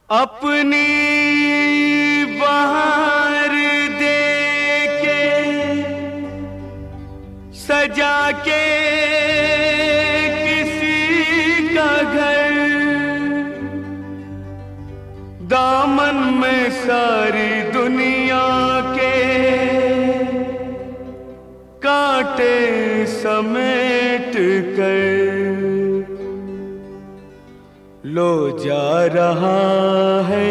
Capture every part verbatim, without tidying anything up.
अपनी बहार दे के सजा के किसी का घर, दामन में सारी दुनिया के कांटे समेट कर लो जा रहा है,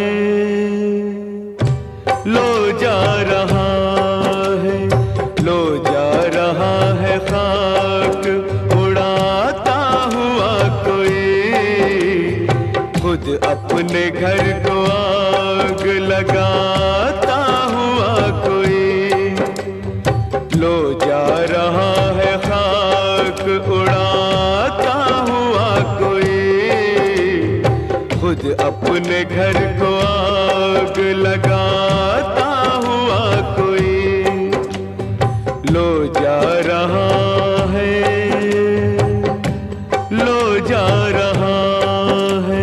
लो जा रहा है, लो जा रहा है खाक उड़ाता हुआ कोई, खुद अपने घर को आग लगाता हुआ कोई। लो जा रहा है खाक उड़ाता हुआ कोई, खुद अपने घर को आग लगाता हुआ कोई। लो जा रहा है, लो जा रहा है।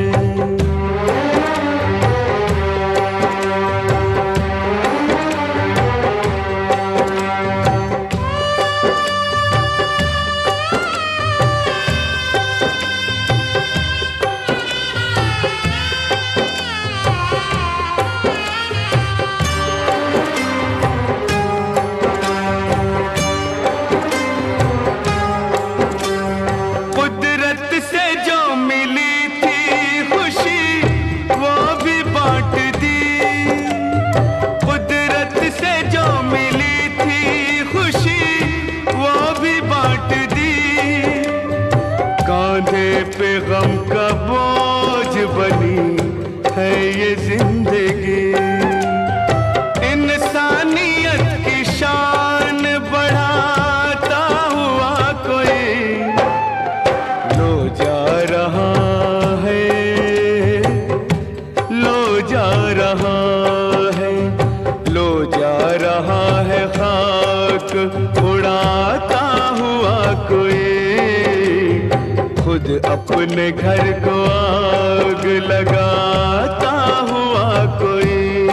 कांधे पे गम का बोझ बनी है ये जिंदगी, इंसानियत की शान बढ़ाता हुआ कोई। लो जा रहा है, लो जा रहा है, लो जा रहा है खाक उड़ाता हुआ कोई, खुद अपने घर को आग लगाता हुआ कोई।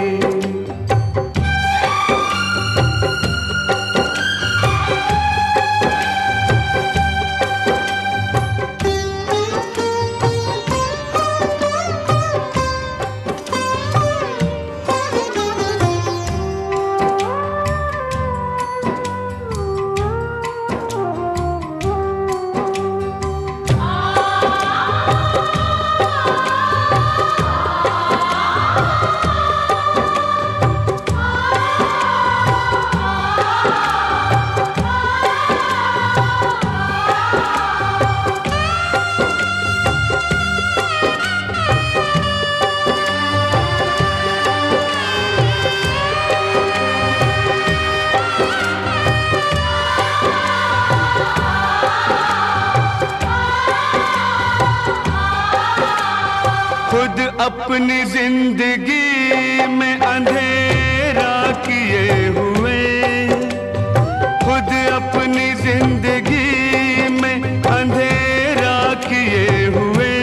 खुद अपनी जिंदगी में अंधेरा किए हुए, खुद अपनी जिंदगी में अंधेरा किए हुए,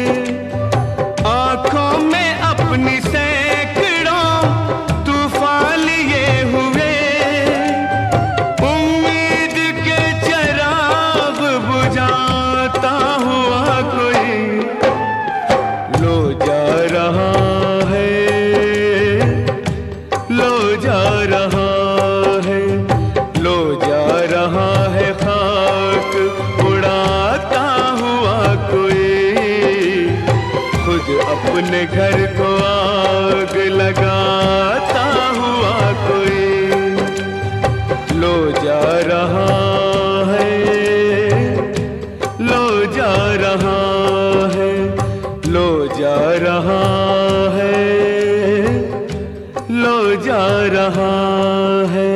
आंखों में अपनी सैकड़ों तूफान लिए हुए, उम्मीद के चिराग बुझाता हुआ कोई। लो जा रहा है, लो जा रहा है, लो जा रहा है खाक उड़ाता हुआ कोई, खुद अपने घर को आग लगाता हुआ कोई। लो जा रहा है, लो जा रहा है, लो जा रहा है, लो जा रहा है।